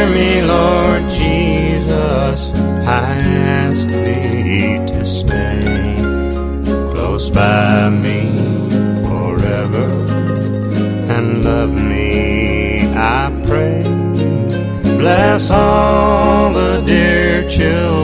hear me, Lord Jesus, I ask thee to stay close by me forever and love me, I pray. Bless all the dear children